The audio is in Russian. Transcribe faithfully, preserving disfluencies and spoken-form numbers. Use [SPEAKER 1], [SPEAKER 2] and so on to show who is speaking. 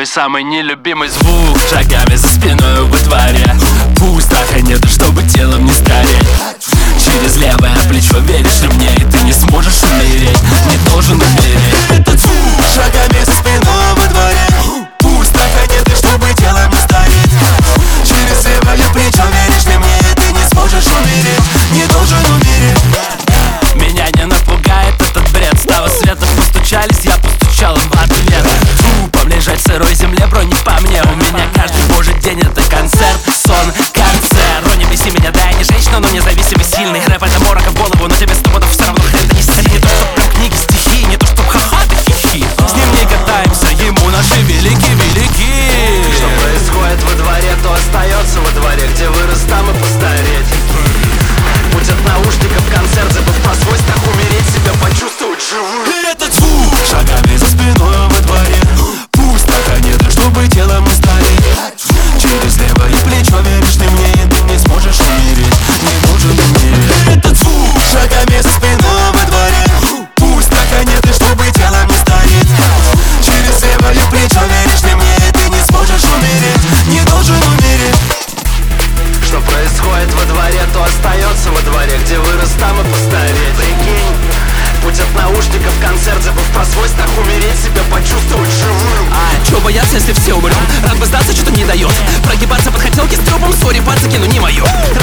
[SPEAKER 1] самый нелюбимый звук. Шагами за спиной во дворе. Пусть страха нет, чтобы телом не стареть. Через левое плечо веришь ли мне, и ты не сможешь умереть, не должен умереть.
[SPEAKER 2] Этот звук шагами за спиной во дворе. Пусть страха нет, чтобы телом не стареть. Через левое плечо веришь ли мне, и ты не сможешь умереть, не должен умереть.
[SPEAKER 1] Меня не напугает этот бред. С того света постучались, я постучал им в ответ. Трупом лежать в сырой земле, бро, не по мне. У меня каждый божий день это концерт, сон, концерт. Бро, не беси меня, да, я не женщина, но независимый, сильный. Рэп это морок в голову, но тебе сто пудов все равно хрен не стихи. Не то чтоб прям книги, стихи, не то чтоб ха-ха, да хихи. С ним не катаемся, ему наши велики-велики.
[SPEAKER 2] Что происходит во дворе, то остается во дворе. Где вырос, там и постареть. Путь от наушников в концерт, забыв про свой страх умереть, себя почувствовать живым.
[SPEAKER 1] Этот звук
[SPEAKER 2] шагами за спиной во дворе. Пусть страха нет, чтобы телом не стареть. Через левое плечо веришь ты мне, и ты не сможешь умереть, не должен умереть. Этот звук шагами за спиной во дворе. Пусть страха нет, чтобы телом не стареть. Через левое плечо веришь ты мне, и ты не сможешь умереть, не должен умереть. Что происходит во дворе, то остается во дворе. Где вырос, там и постареть. Прикинь, путь от наушников в концерт, забыв про свой страх умереть, себя почувствовать живым.
[SPEAKER 1] А, чего бояться, если все умрем? Рад бы сдаться, что-то не дает. Прогибаться под хотелки с трупом, сори, пацаки, ну не мое.